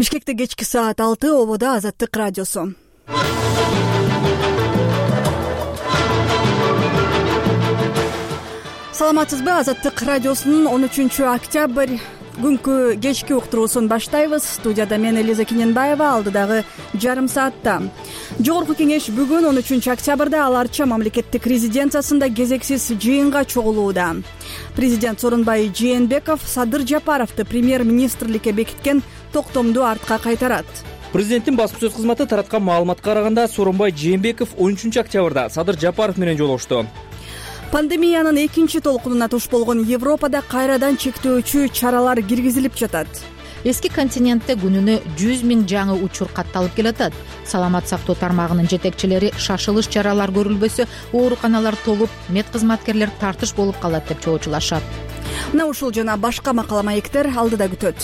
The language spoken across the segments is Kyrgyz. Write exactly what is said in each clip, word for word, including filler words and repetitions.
Бишкекте кечки саат алты, ободо Азаттык радиосу. Саламатсызбы? Азаттык радиосунун он үчүнчү октябрь күнкү кечки уктуруусун баштайбыз. Студияда мен Элиза Кененбаева, алдыдагы жарым саатта. Жогорку кеңеш бүгүн он үчүнчү октябрда Ала Арча мамлекеттик резиденциясында кезексиз жыйынга чогулууда. Президент Сооронбай Жээнбеков Садыр Жапаровду премьер-министрликке бекиткен токтомду артка кайтарат. Президенттин басма сөз кызматы тараткан маалыматка караганда Сооронбай Жээнбеков он үчүнчү октябрда Садыр Жапаров менен жолугушту. Пандемиянын экинчи толкунуна туш болгон Европада кайрадан чектөөчү чаралар киргизилип жатат. Эски континентте күнүнө жүз миң жаңы учур катталып келатат. Саламат сактоо тармагынын жетекчилери шашылыш чаралар көрүлбөсө ооруканалар толуп, мед кызматкерлер тартыш болуп калат деп чоочулашат. Мына ушул жана башка макала маектер алдыда күтөт.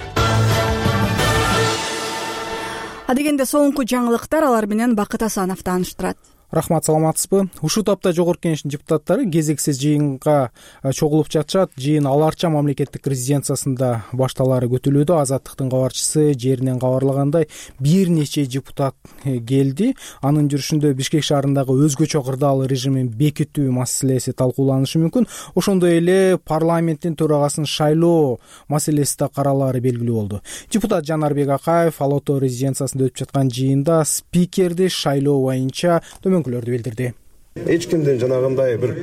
Адегенде соңку жаңылыктар, алар менен Бакыт Асанов тааныштырат. Рахмат, саламатсызбы? Ушул тапта жогорку кеңештин депутаттары кезексиз жыйынга чогулуп жатышат. Жыйын Ала Арча мамлекеттик резиденциясында башталаары күтүлүүдө. Азаттыктын кабарчысы жеринен кабарлагандай бир нече депутат келди. Анын жүрүшүндө Бишкек шаарындагы өзгөчө кырдаал режимин бекитүү маселеси талкууланышы мүмкүн. Ошондой эле парламенттин төрагасын шайлоо маселеси да каралаары белгилүү болду. Депутат Жанарбек Акаев Ала Ото резиденциясында өтүп жаткан жыйында спикерди шайлоо боюнча билдирди. Эч кимдин жанагындай бир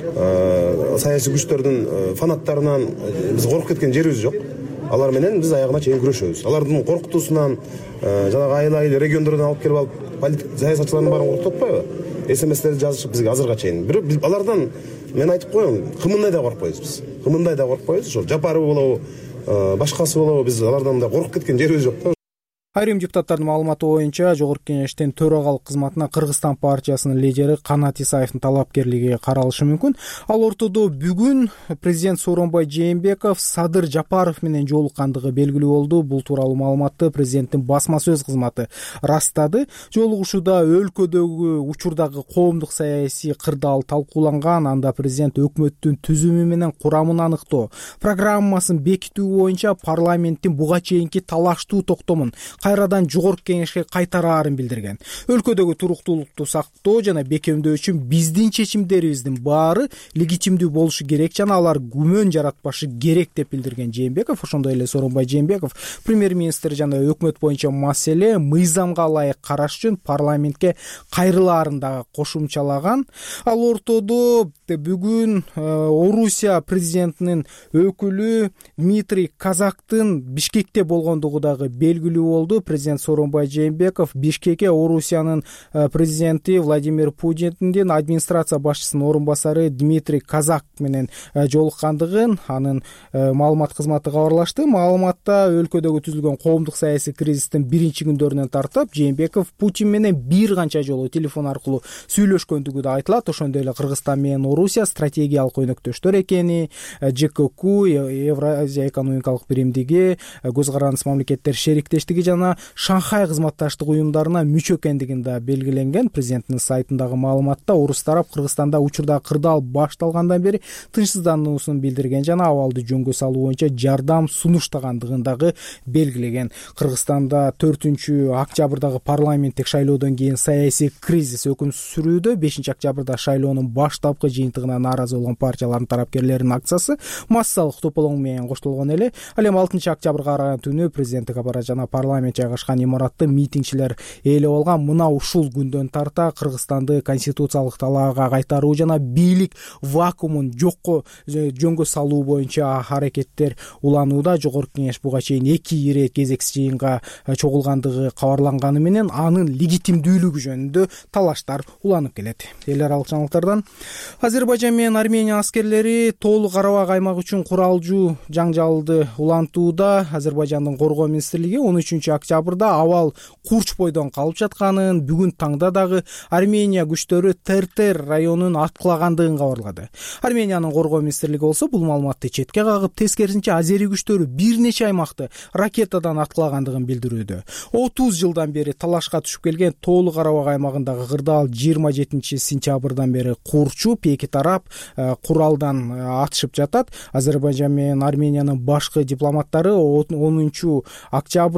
саясий күчтөрдүн фанаттарынан биз коркуп кеткен жерибиз жок. Алар менен биз аягына чейин күрөшөбүз. Алардын коркутуусунан жанагы айыл-айыл региондордон алып келип алып политик саясатчылардын баарын коркутпайбы? эс эм эстерди жазышып бизге азырга чейин. Бирок алардан мен айтып коеюн, кымындай да коркпойбуз биз. Кымындай да коркпойбуз. Ошо Жапаров болобу, башкасы болобу, биз алардан да коркуп кеткен жерибиз жок да. Айрым депутаттардын маалыматы боюнча жогорку кеңештин төрагалык кызматына Кыргызстан партиясынын лидери Канат Исаевдин талапкерлиги каралышы мүмкүн. Ал ортодо бүгүн президент Сооронбай Жээнбеков Садыр Жапаров менен жолуккандыгы белгилүү болду. Бул тууралуу маалыматты президенттин басма сөз кызматы ырастады. Жолугушууда өлкөдөгү учурдагы коомдук саясий кырдаал талкууланган. Анда президент өкмөттүн түзүмү менен курамын аныктоо, программасын бекитүү боюнча парламенттин буга чейинки талаштуу токтомун кайрадан жогорку кеңешке кайтараарын билдирген. Өлкөдөгү туруктуулукту сактоо жана бекемдөө үчүн биздин чечимдерибиздин баары легитимдүү болушу керек жана алар күмөн жаратпашы керек деп билдирген Жээнбеков. Ошондой эле Сооронбай Жээнбеков премьер-министр жана өкмөт боюнча маселе мыйзамга ылайык караш үчүн парламентке кайрылаарын дагы кошумчалаган. Ал ортодо бүгүн Орусия президентинин өкүлү Дмитрий Казактын Бишкекте болгондугу дагы белгилүү болду. Президент Сооронбай Жээнбеков Бишкекке Орусиянын президенти Владимир Путиндин администрация башчысынын орун басары Дмитрий Казак менен жолуккандыгын анын маалымат кызматы кабарлашты. Маалыматта өлкөдөгү түзүлгөн коомдук саясий кризистин биринчи күндөрүнөн тартып Жээнбеков Путин менен бир канча жолу телефон аркылуу сүйлөшкөндүгү да айтылат. Ошондой эле Кыргызстан менен Орусия стратегиялык өнөктөштөр экени, жэ ка ку, Евразия экономикалык биримдиги, көз карандыс мамлекеттер шериктештиги жана Шанхай кызматташтык уюмдарына мүчө экендигин да белгиленген. Президенттин сайтындагы маалыматта орус тарап Кыргызстанда учурда кырдаал башталгандан бери тынчсыздануусун билдирген жана абалды жөнгө салуу боюнча жардам сунуштагандыгын дагы белгилеген. Кыргызстанда төртүнчү октябрдагы парламенттик шайлоодон кийин саясий кризис өкүм сүрүүдө. бешинчи октябрда шайлоонун баштапкы жыйынтыгына нааразы болгон партиялардын тарапкерлеринин акциясы массалык тополоң менен коштолгон эле. Ал эми алтынчы октябрга караган түнү президенттик аппарат жана парламент жайгашкан имаратты митингчилер ээлеп алган. Мына ушул күндөн тарта Кыргызстанды конституциялык талаага кайтаруу жана бийлик вакуумун жокко жөнгө салуу боюнча аракеттер уланууда. Жогорку кеңеш буга чейин эки ирет кезексиз жыйынга чогулгандыгы кабарланганы менен анын легитимдүүлүгү жөнүндө талаштар уланып келет. Эл аралык жаңылыктардан Азербайжан менен Армения аскерлери Тоолу Карабак аймагы үчүн куралжуу жаңжалды улантууда. Азербайжандын коргоо министрлиги он үчүнчү октябрда абал Курч бойдон калып жатканын, бүгүн таңда дагы Армения күчтөрү Тертер районун аткылагандыгын кабарлады. Армениянын коргоо министрлиги болсо бул маалыматты четке кагып, тескерисинче азери күчтөрү бир нече аймакты ракетадан аткылагандыгын билдирүүдө. отуз жылдан бери талашка түшүп келген Тоолу Карабак аймагындагы кырдаал жыйырма жетинчи сентябрдан бери курчуп, эки тарап куралдан атышып жатат. Азербайжан менен Армениянын башкы дипломаттары онунчу октябрда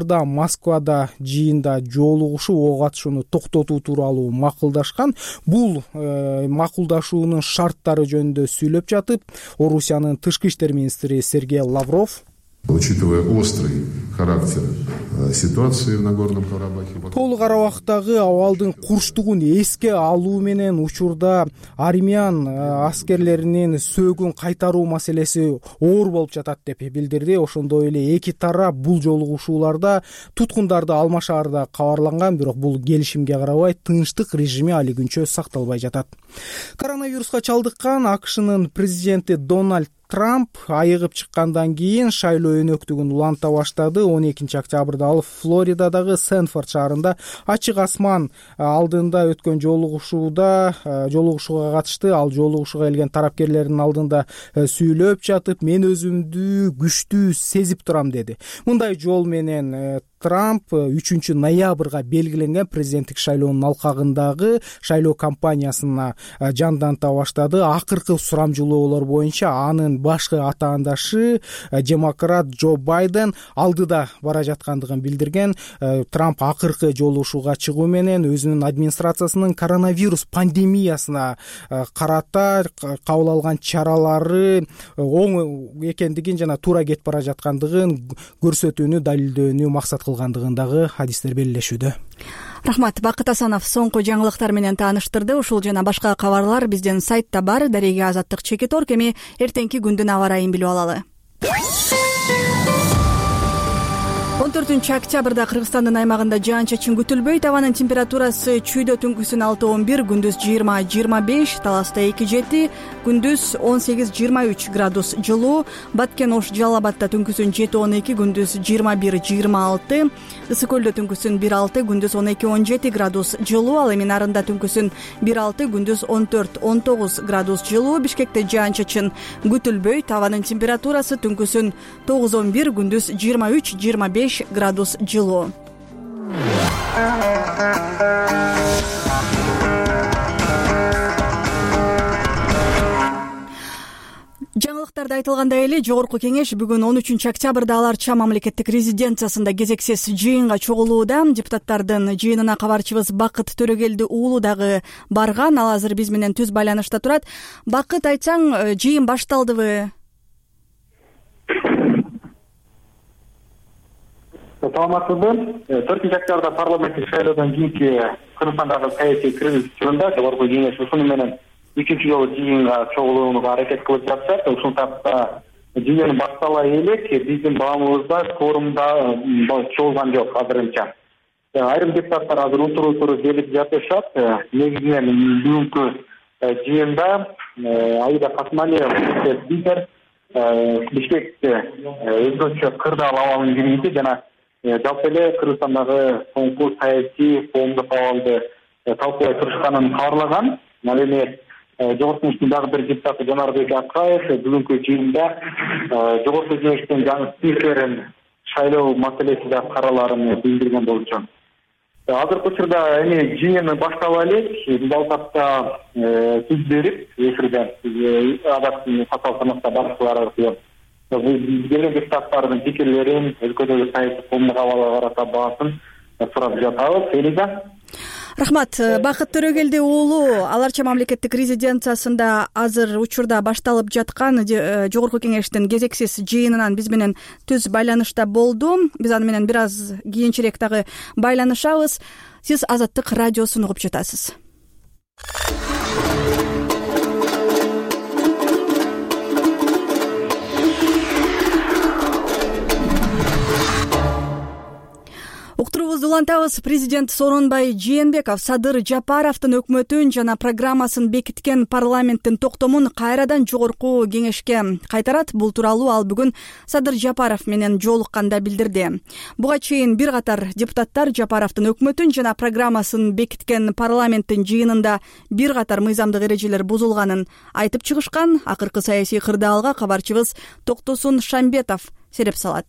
Москвада жыйында жолугушуу ок атышууну токтотуу тууралуу макулдашкан. Бул макулдашуунун шарттары жөнүндө сүйлөп жатып, Орусиянын тышкы иштер министри Сергей Лавров, учитывая острый характер ситуации в Нагорном Карабахе, Толук Карабахтагы абалдын курчтугун эске алуу менен учурда армян аскерлеринин сөөгүн кайтаруу маселеси оор болуп жатат деп билдирди. Ошондой эле эки тарап бул жолугушууларда туткундарды алмашаарда кабарланган, бирок бул келишимге карабай тынчтык режими али күнчө сакталбай жатат. Коронавируска чалдыккан АКШнын президенти Дональд Трамп айыгып чыккандан кийин шайлоо өнөктүгүн уланта баштады. он экинчи октябрда ал Флоридадагы Сенфорд шаарында ачык асман алдында өткөн жолугушууда жолугушууга катышты. Ал жолугушууга келген тарапкерлердин алдында сүйлөп жатып, мен өзүмдү күчтүү сезип турам деди. Мындай жол менен Трамп үчүнчү ноябрга белгиленген президенттик шайлоонун алкагындагы шайлоо кампаниясына жанданта баштады. Акыркы сурамжылоолор боюнча анын башкы атаандашы демократ Джо Байден алдыда бара жаткандыгын билдирген. Трамп акыркы жолугушууга чыгуу менен өзүнүн администрациясынын коронавирус пандемиясына карата кабыл алган чаралары оң экендигин жана туура кетип бара жаткандыгын көрсөтүүнү, далилдөөнү максат кылгандыгын дагы адистер белгилешүүдө. Рахмат. Бакыт Асанов соңку жаңылыктар менен тааныштырды. Ушул жана башка кабарлар биздин сайтта бар. Дареге Азаттык Чекиторг. Эми эртеңки күндүн аба ырайын билип алалы. он төртүнчү октябрда Кыргызстандын аймагында жаан-чачын күтүлбөйт. Абанын температурасы чүйдө түнкүсүн алты он бир, күндүз жыйырма жыйырма беш, Таласта эки жети, күндүз он сегиз жыйырма үч градус жылуу. Баткен Ош Жалал Абадта түнкүсүн жети он эки, күндүз жыйырма бир жыйырма алты, Ысык Көлдө түнкүсүн бир алты, күндүз он эки он жети градус жылуу. Ал эми Нарында түнкүсүн бир алты, күндүз он төрт он тогуз градус жылуу. Бишкекте жаан-чачын күтүлбөйт. Абанын температурасы түнкүсүн тогуз он бир, күндүз жыйырма үч жыйырма беш градус жылуу. Жаңылыктарда айтылгандай эле жогорку кеңеш бүгүн он үчүнчү октябрда Ала Арча мамлекеттик резиденциясында кезексиз жыйынга чогулууда. Депутаттардын жыйынына кабарчыбыз Бакыт Төрөгелди уулу дагы барган. Ал азыр биз менен түз байланышта турат. Бакыт, айтсаң, жыйын башталдыбы? Саламатсызбы. төртүнчү октябрда парламенттик шайлоодон кийинки Кыргызстандагы саясий кризис учурунда жогорку кеңеш ушуну менен үчүнчү жолу жыйынга чогулууга аракет кылып жатышат. Ушул тапта жыйын баштала элек биздин баамыбызда форумда чогулган жок азырынча. Айрым депутаттар азыр утур утур келип жатышат. Негизинен бүгүнкү жыйында Аида Касмалиева спикер Бишкекте өзгөчө кырдаал абалын киргизди жана жалпы эле Кыргызстандагы соңку саясий коомдук абалды талкуулай турушканын кабарлаган. Ал эми жогорку кеңештин дагы бир депутаты Жанарбек Акаев бүгүнкү жыйында жогорку кеңештин жаңы спикерин шайлоо маселеси да караларын билдирген болчу. Азыркы учурда эми жыйын баштала элек. Биз ал тапта сөз берип, эфирде адаттын каталыкта барышуулар аркылуу келген депутаттардын пикирлерин, өлкөдөгү саясий коомдук абалга карата баасын сурап жатабыз. Элиза. Рахмат. Бакыт Төрөгелди уулу, Ала Арча мамлекеттик резиденциясында азыр учурда башталып жаткан жогорку кеңештин кезексиз жыйынынан биз менен түз байланышта болду. Биз аны менен бир аз кийинчерээк дагы байланышабыз. Сиз Азаттык радиосун угуп жатасыз. Уктуруубузду улантабыз. Президент Сооронбай Жээнбеков Садыр Жапаровдун өкмөтүн жана программасын бекиткен парламенттин токтомун кайрадан жогорку кеңешке кайтарат. Бул тууралуу ал бүгүн Садыр Жапаров менен жолукканда билдирди. Буга чейин бир катар депутаттар Жапаровдун өкмөтүн жана программасын бекиткен парламенттин жыйынында бир катар мыйзамдык эрежелер бузулганын айтып чыгышкан. Акыркы саясий кырдаалга кабарчыбыз Токтосун Шамбетов сереп салат.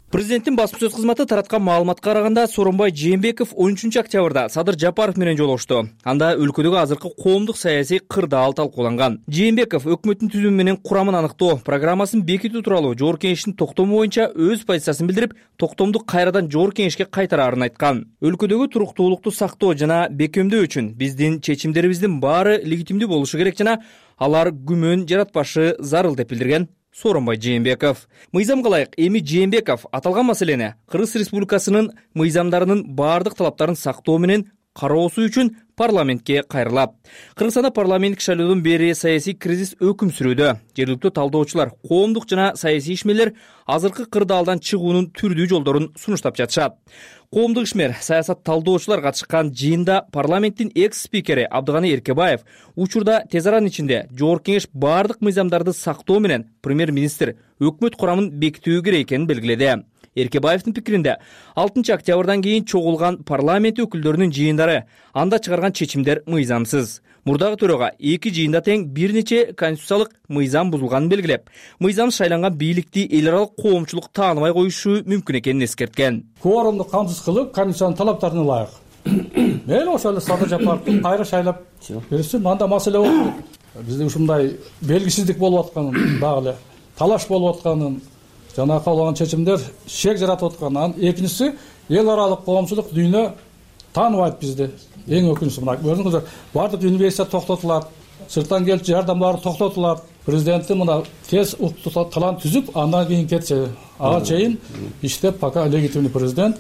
Президенттин басма сөз кызматы тараткан маалыматка караганда Сооронбай Жээнбеков он үчүнчү октябрда Садыр Жапаров менен жолугушту. Анда өлкөдөгү азыркы коомдук саясий кырдаал талкууланган. Жээнбеков өкмөттүн түзүмү менен курамын аныктоо программасын бекитүү тууралуу Жогорку Кеңештин токтому боюнча өз позициясын билдирип, токтомду кайрадан Жогорку Кеңешке кайтараарын айткан. Өлкөдөгү туруктуулукту сактоо жана бекемдөө үчүн биздин чечимдерибиздин баары легитимдүү болушу керек жана алар күмөн жаратпашы зарыл деп билдирген Сооронбай Жээнбеков. Мыйзамга ылайык эми Жээнбеков аталган маселени Кыргыз Республикасынын мыйзамдарынын баардык талаптарын сактоо менен кароосу үчүн парламентке кайрылат. Кыргызстанда парламенттик шайлоодон бери саясий кризис өкүм сүрүүдө. Жергиликтүү талдоочулар, коомдук жана саясий ишмерлер азыркы кырдаалдан чыгуунун түрдүү жолдорун сунуштап жатышат. Коомдук ишмер, саясат талдоочулар катышкан жыйында парламенттин экс-спикери Абдыганы Эркебаев учурда тез аранын ичинде Жогорку Кеңеш баардык мыйзамдарды сактоо менен премьер-министр өкмөт курамын бекитүү керек экенин белгиледи. Эркебаевдин пикиринде алтынчы октябрдан кийин чогулган парламент өкүлдөрүнүн жыйындары анда чыгарган чечимдер мыйзамсыз. Мурдагы төрага эки жыйында тең бир нече конституциялык мыйзам бузулганын белгилеп, мыйзам шайланган бийликти эл аралык коомчулук тааныбай коюшу мүмкүн экенин эскерткен. Кворумду камсыз кылып, конституциянын талаптарына ылайык. Мейли ошол эле Садыр Жапаровду кайра шайлап берсе, анда маселе болот. Бизде ушундай белгисиздик болуп атканын, дагы эле талаш болуп атканын, жана кабыл алган чечимдер шек жаратып атканын. Экинчиси, эл аралык коомчулук дүйнө тааныбайт бизди. Эң өкүнүчүсү мына көрдүңүздөр, баардык университет токтотулат, сырттан келчү жардамдары токтотулат. Президенттин мына тез уктуу план түзүп, андан кийин кетсе, ага чейин иштеп пока легитимный президент.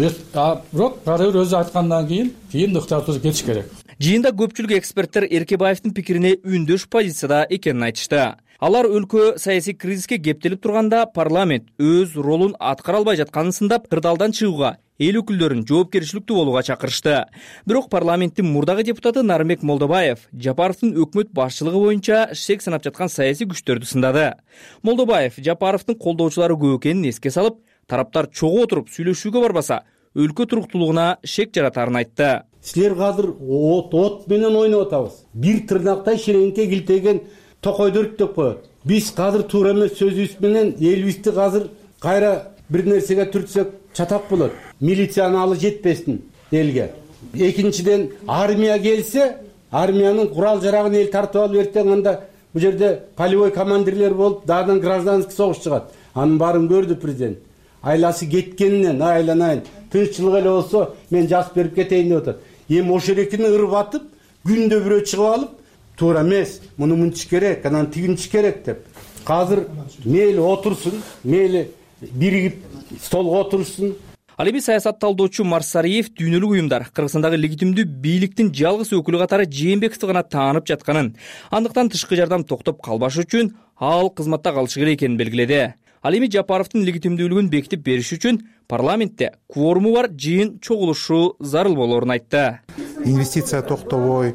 Бирок баары өзү айткандан кийин кийин ыктыяр түзүп кетиш керек. Жыйында көпчүлүк эксперттер Эркебаевдин пикирине үндөш позицияда экенин айтышты. Алар өлкө саясий кризиске кептелип турганда парламент өз ролун аткара албай жатканын сындап, кырдаалдан чыгууга, эл өкүлдөрүн жоопкерчиликтүү болууга чакырышты. Бирок парламенттин мурдагы депутаты Нарымбек Молдобаев Жапаровдун өкмөт башчылыгы боюнча шек санап жаткан саясий күчтөрдү сындады. Молдобаев Жапаровдун колдоочулары көп экенин эске салып, тараптар чогуу отуруп сүйлөшүүгө барбаса, өлкө туруктуулугуна шек жаратарын айтты. Силер азыр от от менен ойноп атабыз. Бир тырнактай ширеңке килтеген токойду өрттөп коет. Биз азыр туура эмес сөзүбүз менен элибизди азыр кайра бир нерсеге түртсөк чатак болот. Милицияны алы жетпесин элге. Экинчиден, армия келсе, армиянын курал жарагын эл тартып алып эртең анда бу жерде полевой командирлер болуп, дагы гражданский согуш чыгат. Анын баарын көрдү президент. Айласы кеткенинен айланайын. Тынччылык эле болсо, мен жазып берип кетейин деп атат. Эми ошол экини ырып атып, күндө бирөө чыгып алып, туура эмес, муну мынча керек, анан тигинчи керек деп. Азыр мейли отурсун, мейли биригип столго отурушсун. Ал эми саясат талдоочу Марсариев дүйнөлүк уюмдар Кыргызстандагы легитимдүү бийликтин жалгыз өкүлү катары Жээнбековду гана таанып жатканын, андыктан тышкы жардам токтоп калбаш үчүн ал кызматта калышы керек экенин белгиледи. Ал эми Жапаровдун легитимдүүлүгүн бекитип бериш үчүн парламентте кворуму бар жыйын чогулушу зарыл болоорун айтты. Инвестиция токтобой,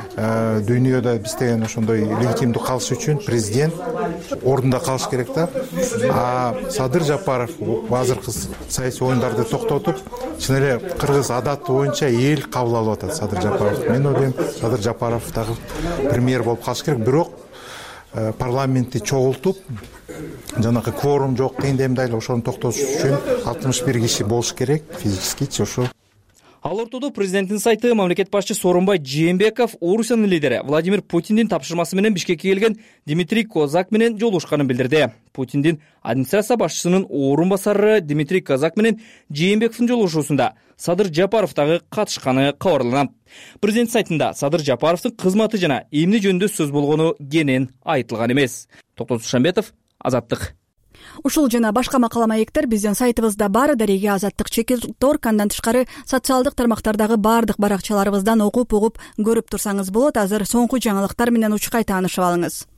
дүйнөдө биз деген ошондой легитимдүү калыш үчүн президент ордунда калыш керек да. А Садыр Жапаров азыркы саясий оюндарды токтотуп, чын эле кыргыз адаты боюнча эл кабыл алып атат Садыр Жапаров. Мен ойлойм, Садыр Жапаров дагы премьер болуп калыш керек, бирок парламентти чогултуп, жанагы кворум жок дегенде эле ошону токтотуш үчүн алтымыш бир киши болуш керек, физически ошо. Ал ортодо президенттин сайты мамлекет башчы Сооронбай Жээнбеков Орусиянын лидери Владимир Путиндин тапшырмасы менен Бишкекке келген Дмитрий Козак менен жолугушканын билдирди. Путиндин администрация башчысынын орун басары Дмитрий Козак менен Жээнбековдун жолугушуусунда Садыр Жапаров дагы катышканы кабарланат. Президент сайтында Садыр Жапаровдун кызматы жана эмне жөнүндө сөз болгону кенен айтылган эмес. Токтон Сушанбетов, Азаттык. Ушул жана башка макала маектер биздин сайтыбызда бар. Дареге Азаттык чекит торг, андан тышкары социалдык тармактардагы баардык баракчаларыбыздан окуп угуп көрүп турсаңыз болот. Азыр соңку жаңылыктар менен учкай таанышып алыңыз.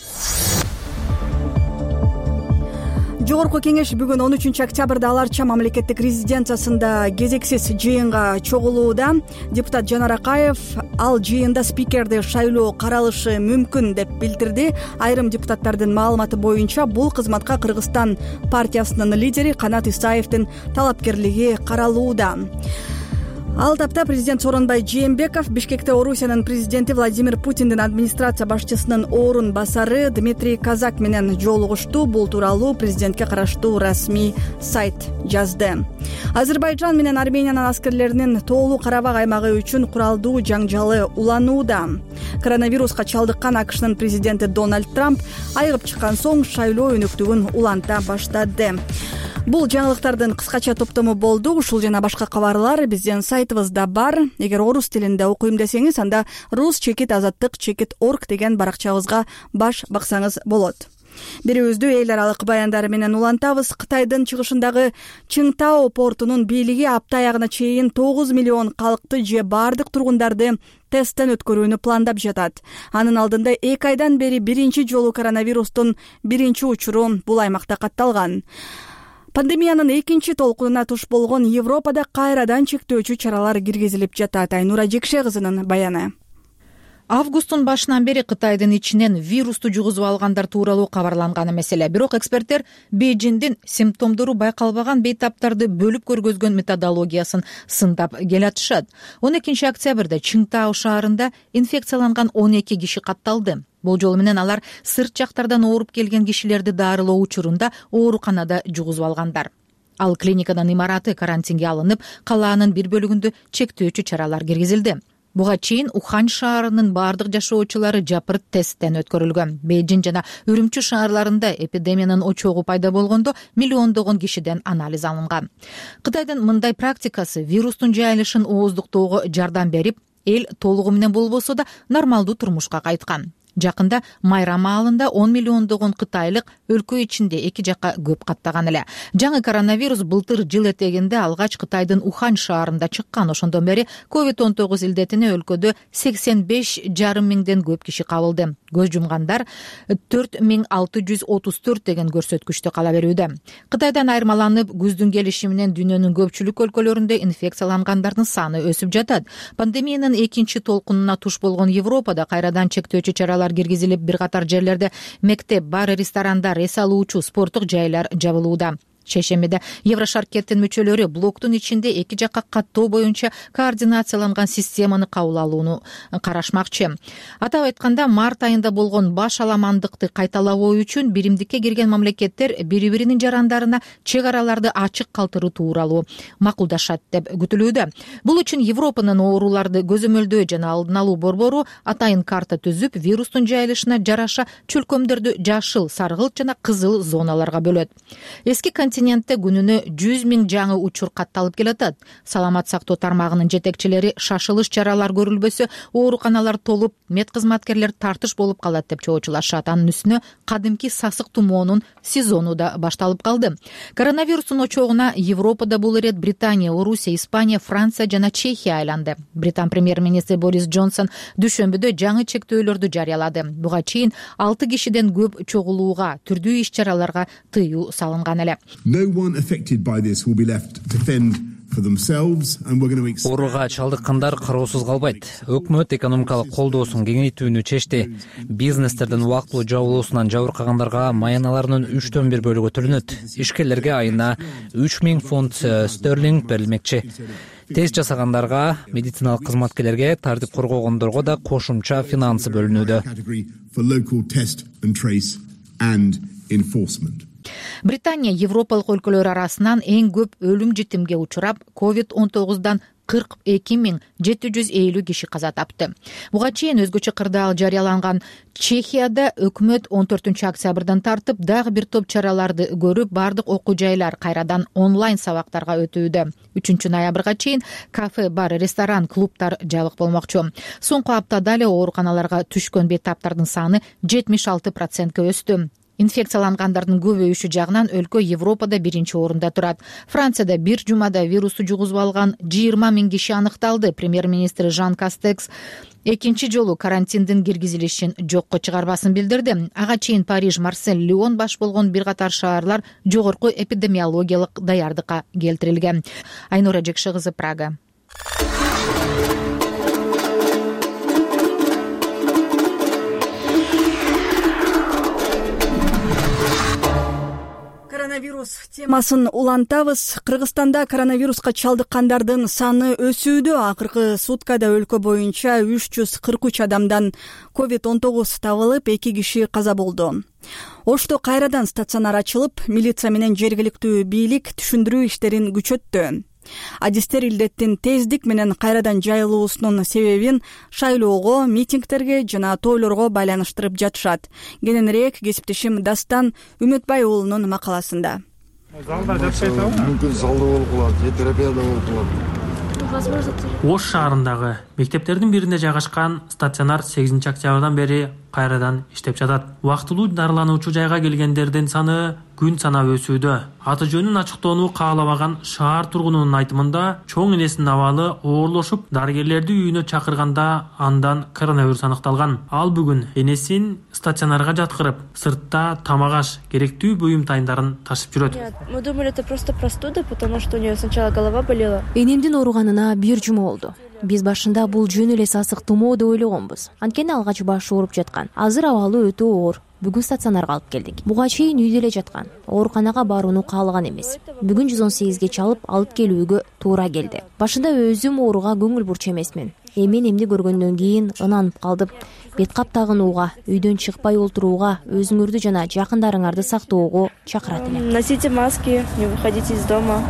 Жогорку Кеңеш бүгүн он үчүнчү октябрда аларча мамлекеттик резиденциясында кезексиз жыйынга чогулууда. Депутат Жанар Акаев ал жыйында спикерди шайлоо каралышы мүмкүн деп билдирди. Айрым депутаттардын маалыматы боюнча бул кызматка Кыргызстан партиясынын лидери Канат Исаевдин талапкерлиги каралууда. Ал тапта президент Сооронбай Жээнбеков Бишкекте Орусиянын президенти Владимир Путиндин администрация башчысынын орун басары Дмитрий Казак менен жолугушту. Бул тууралуу президентке караштуу расмий сайт жазды. Азербайжан менен Армениянын аскерлеринин тоолуу Карабак аймагы үчүн куралдуу жаңжалы уланууда. Коронавируска чалдыккан АКШнын президенти Дональд Трамп айыгып чыккан соң шайлоо өнөктүгүн уланта баштады. Бул жаңылыктардын кыскача топтому болду. Ушул жана башка кабарлар биздин сайтыбызда бар. Эгер орус тилинде окуйм десеңиз, анда рус чекит азаттык чекит орг деген баракчабызга баш баксаңыз болот. Бирөөздү эл аралык баяндары менен улантабыз. Кытайдын чыгышындагы Чыңтао портунун бийлиги апта аягына чейин тогуз миллион калкты же бардык тургундарды тесттен өткөрүүнү пландап жатат. Анын алдында эки айдан бери биринчи жолу коронавирустун биринчи учуру бул аймакта катталган. Пандемиянын экинчи толкунуна туш болгон Европада кайрадан чектөөчү чаралар киргизилип жатат. Айнура Жекше кызынын баяны. Августтун башынан бери Кытайдын ичинен вирусту жугузуп алгандар тууралуу кабарланган маселе. Бирок эксперттер Бейжиңдин симптомдору байкалбаган бейтаптарды бөлүп көргөзгөн методологиясын сындап келатышат. он экинчи октябрда Чыңтао шаарында инфекцияланган он эки киши катталды. Бул жол менен алар сырт жактардан ооруп келген кишилерди дарылоо учурунда ооруканада жугузуп алгандар. Ал клиниканын имараты карантинге алынып, калаанын бир бөлүгүндө чектөөчү чаралар киргизилди. Буга чейин Ухань шаарынын бардык жашоочулары жапырт тесттен өткөрүлгөн. Бейжиң жана Үрүмчү шаарларында эпидемиянын очогу пайда болгондо миллиондогон кишиден анализ алынган. Кытайдын мындай практикасы вирустун жайылышын ооздуктоого жардам берип, эл толугу менен болбосо да нормалдуу турмушка кайткан. Жакында майрам маалында он миллиондогон кытайлык өлкө ичинде эки жакка көп каттаган эле. Жаңы коронавирус былтыр жыл этегинде алгач Кытайдын Ухань шаарында чыккан. Ошондон бери ковид он тогуз илдетине өлкөдө сексен беш жарым миңден көп киши кабылды. Көз жумгандар төрт миң алты жүз отуз төрт деген көрсөткүчтө кала берүүдө. Кытайдан айырмаланып, күздүн келиши менен дүйнөнүн көпчүлүк өлкөлөрүндө инфекциялангандардын саны өсүп жатат. Пандемиянын экинчи толкунуна туш болгон Европада кайрадан чектөөчү чаралар киргизилип, бир катар жерлерде мектеп, бар, ресторандар, эс алуучу, спорттук жайлар жабылууда. Шейшембиде Еврошаркеттин мүчөлөрү блоктун ичинде эки жакка каттоо боюнча координацияланган системаны кабыл алууну карашмакчы. Атап айтканда, март айында болгон баш аламандыкты кайталабоо үчүн биримдикке кирген мамлекеттер бири-биринин жарандарына чек араларды ачык калтыруу тууралуу макулдашат деп күтүлүүдө. Бул үчүн Европанын ооруларды көзөмөлдөө жана алдын алуу борбору атайын карта түзүп, вирустун жайылышына жараша чөлкөмдөрдү жашыл, саргылт жана кызыл зоналарга бөлөт. Эски континентте күнүнө жүз миң жаңы учур катталып келатат. Саламат сактоо тармагынын жетекчилери шашылыш чаралар көрүлбөсө, ооруканалар толуп, мед кызматкерлер тартыш болуп калат деп чоочулашат. Анын үстүнө кадимки сасык тумоонун сезону да башталып калды. Коронавирустун очогуна Европада бул ирет Британия, Орусия, Испания, Франция жана Чехия айланды. Британ премьер-министри Борис Джонсон дүшөмбүдө жаңы чектөөлөрдү жарыялады. Буга чейин алты кишиден көп чогулууга, түрдүү иш-чараларга тыюу салынган эле. Ооруга чалдыккандар кароосуз калбайт. Өкмөт экономикалык колдоосун кеңейтүүнү чечти. Бизнестердин убактылуу жабылуусунан жабыркагандарга маяналарынын үчтөн бир бөлүгү төлөнөт. Ишкерлерге айына үч миң фунт стерлинг берилмекчи. Тест жасагандарга, медициналык кызматкерлерге, тартип коргогондорго да кошумча финансы бөлүнүүдө. Британия Европалык өлкөлөр арасынан эң көп өлүм житимге учурап, ковид он тогуздан кырк эки миң жети жүз элүү киши каза тапты. Буга чейин өзгөчө кырдаал жарыяланган Чехияда өкмөт он төртүнчү октябрдан тартып дагы бир топ чараларды көрүп, бардык окуу жайлар кайрадан онлайн сабактарга өтүүдө. үчүнчү ноябрга чейин кафе, бар, ресторан, клубтар жабык болмокчу. Соңку аптада эле ооруканаларга түшкөн бейтаптардын саны жетимиш алты процентке өстү. Инфекциялангандардын көбөйүшү жагынан өлкө Европада биринчи орунда турат. Францияда бир жумада вирусту жугузуп алган жыйырма миң киши аныкталды. Премьер-министр Жан Кастекс экинчи жолу карантиндин киргизилишин жокко чыгарбасын билдирди. Ага чейин Париж, Марсель, Лион баш болгон бир катар шаарлар жогорку эпидемиологиялык даярдыкка келтирилген. Айнура Жекше кызы, Прага. Коронавирус темасын улантабыз. Кыргызстанда коронавируска чалдыккандардын саны өсүүдө. Акыркы суткада өлкө боюнча үч жүз кырк үч адамдан ковид он тогуз табылып, эки киши каза болду. Ошто кайрадан стационар ачылып, милиция менен жергиликтүү бийлик түшүндүрүү иштерин күчөттү. Адистер илдеттин тездик менен кайрадан жайылуусунун себебин шайлоого, митингтерге жана тойлорго байланыштырып жатышат. Кененирээк кесиптешим Дастан Үмөтбай уулунун макаласында. Залда жатпайт абы? Мүмкүн залда болуп калат, же терапияда болуп калат. Ош шаарындагы мектептердин биринде жайгашкан стационар сегизинчи октябрдан бери кайрадан иштеп жатат. Убактылуу дарылануучу жайга келгендердин саны күн санап өсүүдө. Аты жөнүн ачыктоону каалабаган шаар тургунунун айтымында, чоң энесинин абалы оорлошуп, дарыгерлерди үйүнө чакырганда андан коронавирус аныкталган. Ал бүгүн энесин стационарга жаткырып, сыртта тамак аш, керектүү буюм тайындарын ташып жүрөт. Мы думали, это просто простуда, потому что у нее сначала голова болела. Энемдин ооруганына бир жума болду. Биз башында бул жөн эле сасык тумоо деп ойлогонбуз. Анткени алгач башы ооруп жаткан. Азыр абалы өтө оор. Бүгүн стационарга алып келдик. Буга чейин үйдө эле жаткан. Ооруканага барууну каалаган эмес. Бүгүн жүз он сегизге чалып алып келүүгө туура келди. Башында өзүм ооруга көңүл бурчу эмесмин. Эми эмди көргөндөн кийин ынанып калдым. Бет кап тагынууга, үйдөн чыкпай олтурууга, өзүңөрдү жана жакындарыңарды сактоого чакырат элем. Носите маски, не выходите из дома,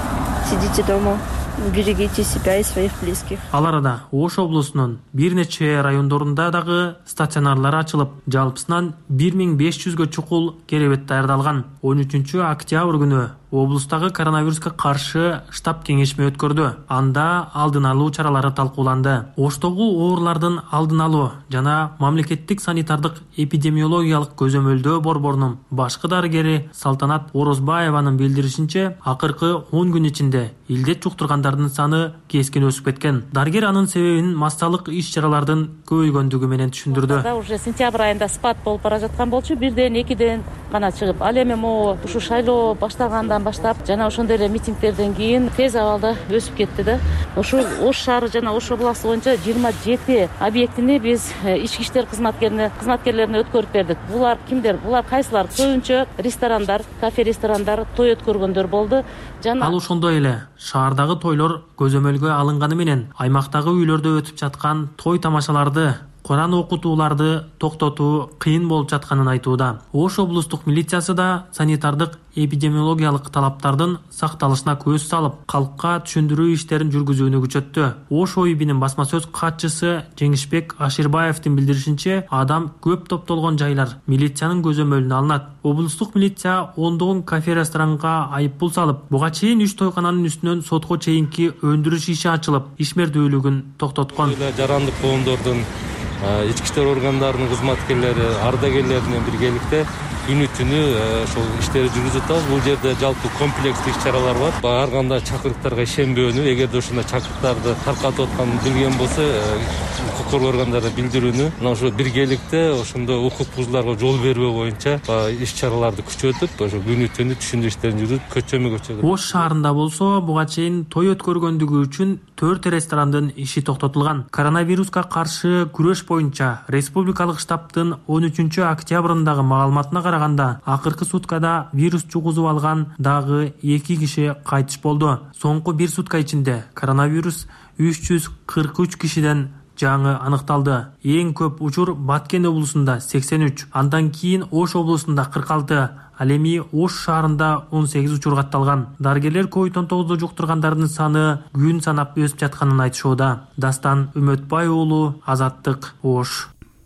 сидите дома. Берегите себя и своих близких. Ал арада Ош облусунун бир нече райондорунда дагы стационарлар ачылып, жалпысынан бир миң беш жүзгө чукул керебет даярдалган. он үчүнчү октябрь күнү облустагы коронавируска каршы штаб кеңешме өткөрдү. Анда алдын алуу чаралары талкууланды. Оштогу оорулардын алдын алуу жана мамлекеттик санитардык эпидемиологиялык көзөмөлдөө борборунун башкы дарыгери Салтанат Орозбаеванын билдиришинче, акыркы он күн ичинде илдет жуктургандардын саны кескин өсүп кеткен. Дарыгер анын себебин массалык иш-чаралардын көбөйгөндүгү менен түшүндүрдү. Уже сентябрь айында спад болуп бара жаткан болчу, бирден экиден гана чыгып, ал эми могу ушу шайлоо башталгандан баштап жана ошондой эле митингтерден кийин тез абалда өсүп кетти да. Ошо Ош шаары жана Ош областы боюнча жыйырма жети объектини биз ички иштер кызматкерине кызматкерлерине өткөрүп бердик. Булар кимдер? Булар кайсылар? Көбүнчө ресторандар, кафе ресторандар, той өткөргөндөр болду. Жана ал ошондой эле шаардагы тойлор көзөмөлгө алынганы менен аймактагы үйлөрдө өтүп жаткан той тамашаларды, Куран окутууларды токтотуу кыйын болуп жатканын айтууда. Ош облустук милициясы да санитардык эпидемиологиялык талаптардын сакталышына көз салып, калкка түшүндүрүү иштерин жүргүзүүнү күчөттү. Ош ОИБинин басма сөз катчысы Жеңишбек Аширбаевдин билдиришинче, адам көп топтолгон жайлар милициянын көзөмөлүнө алынат. Облустук милиция ондогон кафе-ресторанга айыппул салып, буга чейин үч тойкананын үстүнөн сотко чейинки өндүрүш иши ачылып, ишмердүүлүгүн токтоткон. Жарандык коомдордун ички иштер органдарынын кызматкерлери, ардагерлер менен биргеликте күнү түнү ошол иштерди жүргүзүп атабыз. Бул жерде жалпы комплекстик иш-чаралар бар. Ар кандай чакырыктарга ишенбөөнү, эгерде ушундай чакырыктарды таркатып атканын билген болсо, укук коргоо органдарына билдирүүнү, мына ошо биргеликте ошондой укук бузууларга жол бербөө боюнча иш-чараларды күчөтүп, ошо күнү түнү түшүндүрүү иштерин жүргүзүп, көчөмө көчөдө. Ош шаарында болсо, буга чейин той өткөргөндүгү үчүн төрт ресторандын иши токтотулган. Коронавируска каршы күрөш боюнча республикалык штабтын он үчүнчү октябрындагы маалыматына караганда, акыркы суткада вирус жугузуп алган дагы эки киши кайтыш болду. Соңку бир сутка ичинде коронавирус үч жүз кырк үч кишиден жаңы аныкталды. Эң көп учур Баткен облусунда сексен үч, андан кийин Ош облусунда кырк алты, ал эми Ош шаарында он сегиз учур катталган. Дарыгерлер ковид он тогузду жуктургандардын саны күн санап өсүп жатканын айтышууда. Дастан Үмөтбай уулу, Азаттык, Ош.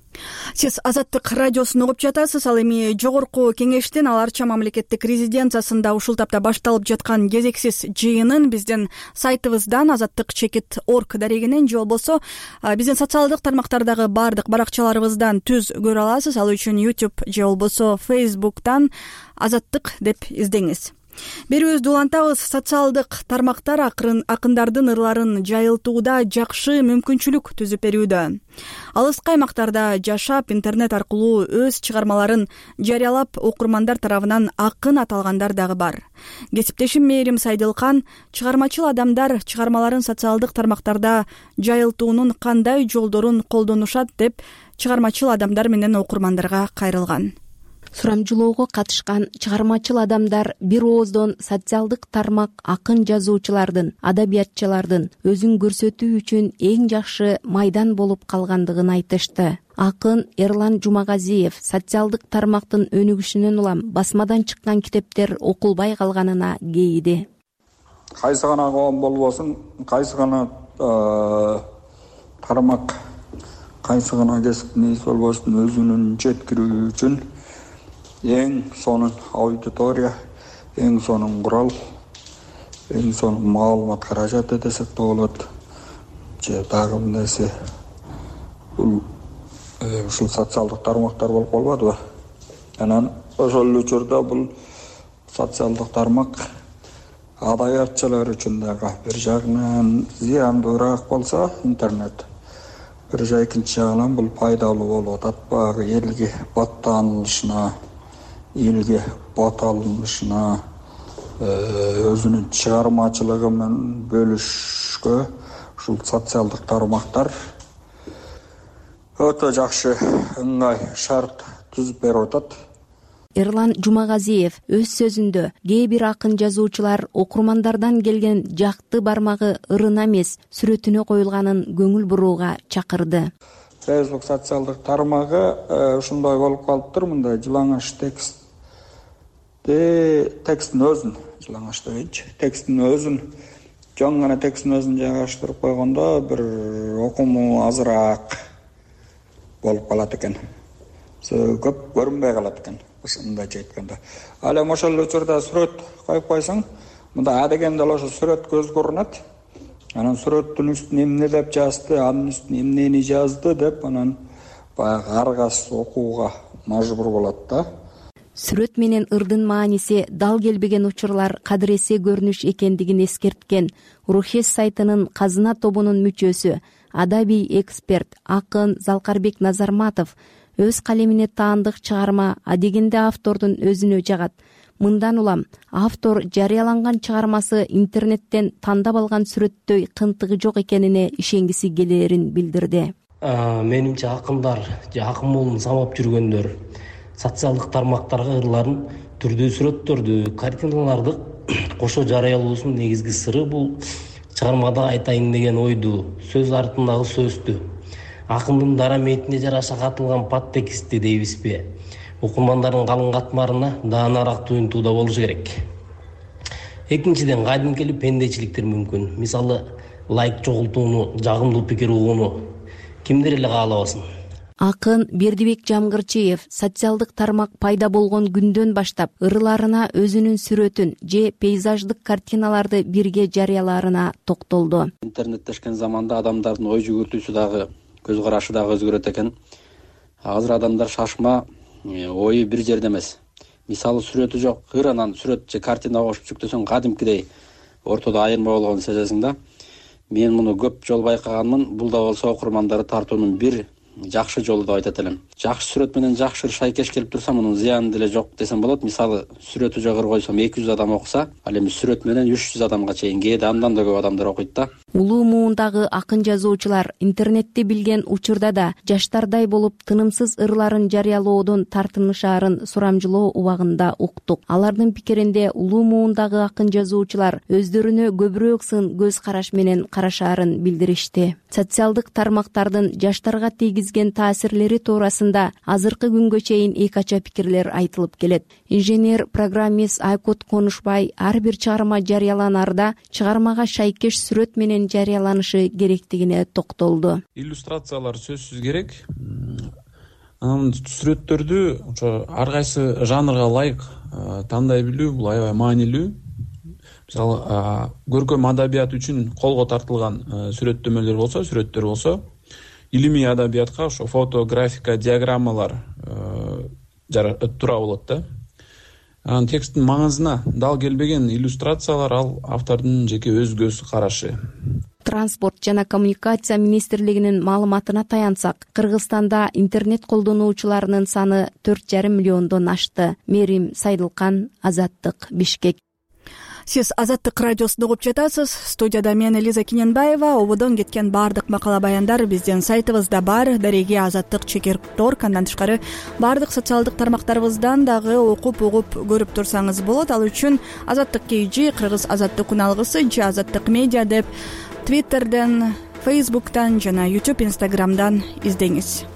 Сиз Азаттык радиосун угуп жатасыз. Ал эми жогорку кеңештин ал арча мамлекеттик резиденциясында ушул тапта башталып жаткан кезексиз жыйынын биздин сайтыбыздан азаттык чекит точка орг дарегинен же болбосо биздин социалдык тармактардагы баардык баракчаларыбыздан түз көрө аласыз. Ал үчүн YouTube же болбосо Facebook'тан Азаттык деп издеңиз. Берүүбүздү улантабыз. Социалдык тармактар акырын акындардын ырларын жайылтууда жакшы мүмкүнчүлүк түзүп берүүдө. Алыскы аймактарда жашап, интернет аркылуу өз чыгармаларын жарыялап, окурмандар тарабынан акын аталгандар дагы бар. Кесиптешим Мээрим Сайдылкан чыгармачыл адамдар чыгармаларын социалдык тармактарда жайылтуунун кандай жолдорун колдонушат деп чыгармачыл адамдар менен окурмандарга кайрылган. сурамжылоого катышкан чыгармачыл адамдар бир ооздон социалдык тармак акын жазуучулардын, адабиятчылардын өзүн көрсөтүү үчүн эң жакшы майдан болуп калгандыгын айтышты. Акын Эрлан Жумагазиев социалдык тармактын өнүгүшүнөн улам басмадан чыккан китептер окулбай калганына кейиди. Кайсы гана коом болбосун, кайсы гана тармак, кайсы гана кесиптин ээси болбосун, өзүнүн жеткирүү үчүн эң сонун аудитория, эң сонун курал, эң сонун маалымат каражаты десек да болот. Же дагы бир нерсе бул ушул социалдык тармактар болуп калбадыбы? Анан ошол учурда бул социалдык тармак адабиятчылар үчүн дагы бир жагынан зыяндуураак болсо интернет, бир жай экинчи жагынан бул пайдалуу болуп атат. Баягы элге баттанылышына, элге бат алынышына, өзүнүн чыгармачылыгы менен бөлүшкө ушул социалдык тармактар өтө жакшы ыңгай шарт түзүп берип атат. Эрлан Жумагазиев өз сөзүндө кээ бир акын жазуучулар окурмандардан келген жакты бармагы ырына эмес, сүрөтүнө коюлганын көңүл бурууга чакырды. Facebook социалдык тармагы ушундай болуп калыптыр, мындай жылаңаш текст тексттин өзүн, жылаңаш дебейинчи, тексттин өзүн, жөн гана тексттин өзүн жайгаштырып койгондо бир окуму азыраак болуп калат экен. Көп көрүнбөй калат экен, ушундайча айтканда. Ал эми ошол учурда сүрөт коюп койсоң, мында а дегенде ошо сүрөт көз көрүнөт. Анан сүрөттүн үстүнө эмне деп жазды, анын үстүнө эмнени жазды деп анан баягы аргасыз окууга мажбур болот да. Сүрөт менен ырдын мааниси дал келбеген учурлар кадыресе көрүнүш экендигин эскерткен Рухес сайтынын казына тобунун мүчөсү, адабий эксперт акын Залкарбек Назарматов өз калемине таандык чыгарма адегенде автордун өзүнө жагат. Мындан улам автор жарыяланган чыгармасы интернеттен тандап алган сүрөттөй кынтыгы жок экенине ишенгиси келээрин билдирди. Менимче акындар же акын болуп самап жүргөндөр социалдык тармактарга ырларын, түрдүү сүрөттөрдү, картиналарды кошо жарыялоосунун негизги сыры бул чыгармада айтайын деген ойду, сөз артындагы сөздү, акындын дараметине жараша катылган подтекстти дейбизби, окурмандардын калың катмарына даанараак туюнтууда болушу керек. Экинчиден, кайдымкелүү пендечиликтер мүмкүн. Мисалы, лайк чогултууну, жагымдуу пикир угууну кимдер эле каалабасын. Акын Бердибек Жамгырчиев социалдык тармак пайда болгон күндөн баштап ырыларына өзүнүн сүрөтүн же пейзаждык картиналарды бирге жарыялаарына токтолду. Интернеттешкен заманда адамдардын ой жүгүртүүсү дагы, көз карашы дагы өзгөрөт экен. Азыр адамдар шашма, ою бир жерде эмес. Мисалы сүрөтү жок, ырынан сүрөт же картина кошуп жүктөсөң кадимкидей ортодо айырма болгонун сезесиң да. Мен муну көп жол байкаганмын. Бул да болсо окурмандарды тартуунун бир жакшы жолу деп айтат элем. Жакшы сүрөт менен жакшы шайкеш келип турса, мунун зыяны деле жок десем болот. Мисалы, сүрөтү жогор койсом эки жүз адам окуса, ал эми сүрөт менен үч жүз адамга чейин, кээде андан да көп адамдар окуйт да. Улуу муундагы акын жазуучулар интернетти билген учурда да жаштардай болуп тынымсыз ырларын жарыялоодон тартынышаарын сурамжылоо убагында уктук. Алардын пикиринде улуу муундагы акын жазуучулар өздөрүнө көбүрөөк сын көз караш менен карашаарын билдиришти. Социалдык тармактардын жаштарга тийгизген таасирлери туурасында азыркы күнгө чейин эки ача пикирлер айтылып келет. Инженер программист Айкут Конушбай ар бир чыгарма жарыяланарда чыгармага шайкеш сүрөт менен жарыяланышы керектигине токтолду. Иллюстрациялар сөзсүз керек. Анан сүрөттөрдү ошо ар кайсы жанрга ылайык тандай билүү бул аябай маанилүү. Мисалы, көркөм адабият үчүн колго тартылган сүрөттөмөлөр болсо, сүрөттөр болсо, илимий адабиятка ошо фото, графика, диаграммалар тура болот да. Анан тексттин маңызына дал келбеген иллюстрациялар ал автордун жеке өз көз карашы. Транспорт жана коммуникация министрлигинин маалыматына таянсак, Кыргызстанда интернет колдонуучуларынын саны төрт жарым миллиондон ашты. Мерим Сайдылкан, Азаттык, Бишкек. сиз Азаттык радиосун угуп жатасыз. Студияда мен Элиза Киненбаева. Ободон кеткен баардык макала баяндар биздин сайтыбызда бар. Дареги Азаттык чекер торг. Андан тышкары баардык социалдык тармактарыбыздан дагы окуп угуп көрүп турсаңыз болот. Ал үчүн Азаттык kg, Кыргыз Азаттык уналгысы же Азаттык медиа деп Твиттерден, Фейсбуктан жана YouTube, Инстаграмдан издеңиз.